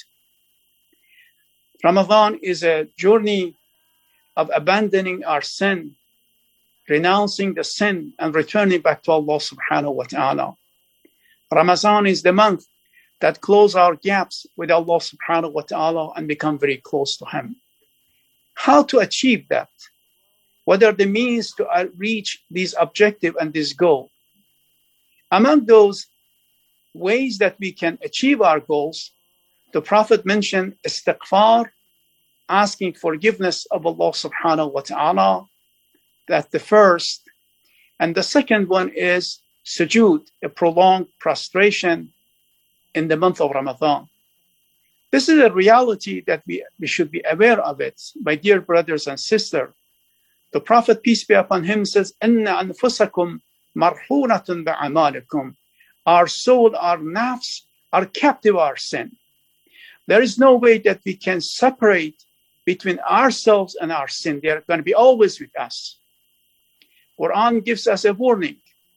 Ramadan is a journey of abandoning our sin, renouncing the sin and returning back to Allah subhanahu wa ta'ala. Ramadan is the month that close our gaps with Allah subhanahu wa ta'ala and become very close to Him. How to achieve that? What are the means to reach this objective and this goal? Among those ways that we can achieve our goals, the Prophet mentioned istighfar, asking forgiveness of Allah subhanahu wa ta'ala. That's the first. And the second one is sujood, a prolonged prostration in the month of Ramadan. This is a reality that we, we should be aware of it, my dear brothers and sisters. The Prophet, peace be upon him, says, "Inna anfusakum marhunatun ba'amalikum." Our soul, our nafs, are captive of our sin. There is no way that we can separate between ourselves and our sin. They are going to be always with us. Quran gives us a warning.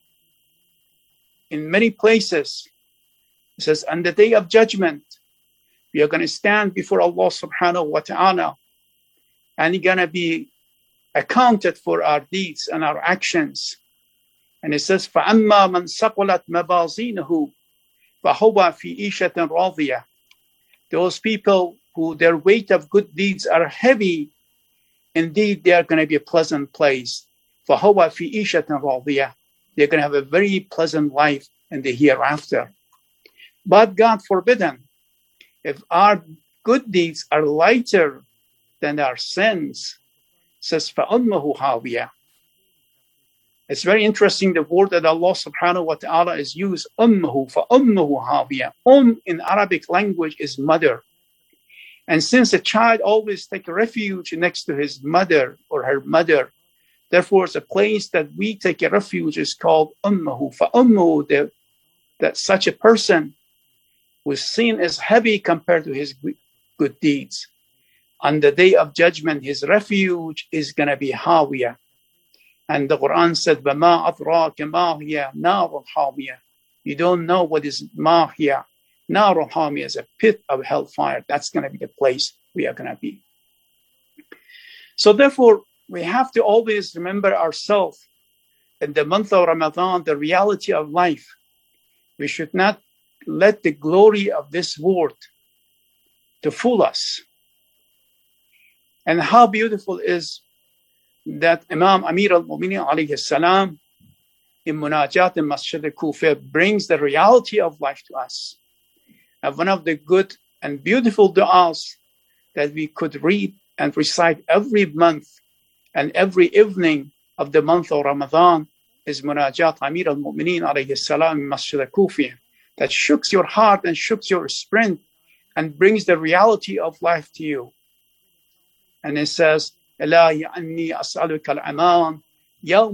In many places, it says, on the day of judgment, we are going to stand before Allah subhanahu wa ta'ala, and He's going to be accounted for our deeds and our actions. And it says, فَأَمَّا مَنْ سَقُلَتْ مَبَازِينُهُ فَهُوَ فِي إِيشَةٍ رَاضِيَةٍ. Those people who their weight of good deeds are heavy, indeed they are going to be a pleasant place. فَهُوَ فِي إِيشَةٍ رَاضِيَةٍ. They're going to have a very pleasant life in the hereafter. But God forbidden, if our good deeds are lighter than our sins, says فَأُمُّهُ هَاوِيَةٌ. It's very interesting, the word that Allah subhanahu wa ta'ala is used, ummuhu, فَأُمُّهُ هَاوِيَةٌ. Um in Arabic language is mother. And since a child always takes refuge next to his mother or her mother, therefore it's a place that we take a refuge is called ummuhu. فَأُمُّهُ, that such a person whose sin is heavy compared to his good deeds. On the day of judgment, his refuge is going to be Hawiyah. And the Quran said, وَمَا أَدْرَاكَ مَا هِيَ نَارُ الْحَامِيَةِ. You don't know what is Mahiyah. Nar al-Hamiyah is a pit of hellfire. That's going to be the place we are going to be. So therefore, we have to always remember ourselves in the month of Ramadan, the reality of life. We should not let the glory of this world to fool us. And how beautiful is that Imam Amir al-Mu'minin alayhi salam in Munajat in Masjid al-Kufa brings the reality of life to us. And one of the good and beautiful du'as that we could read and recite every month and every evening of the month of Ramadan is Munajat Amir al-Mu'minin alayhi salam in Masjid al-Kufa, that shooks your heart and shooks your spirit and brings the reality of life to you. And it says, إلهي أني أسألك الأمان يوم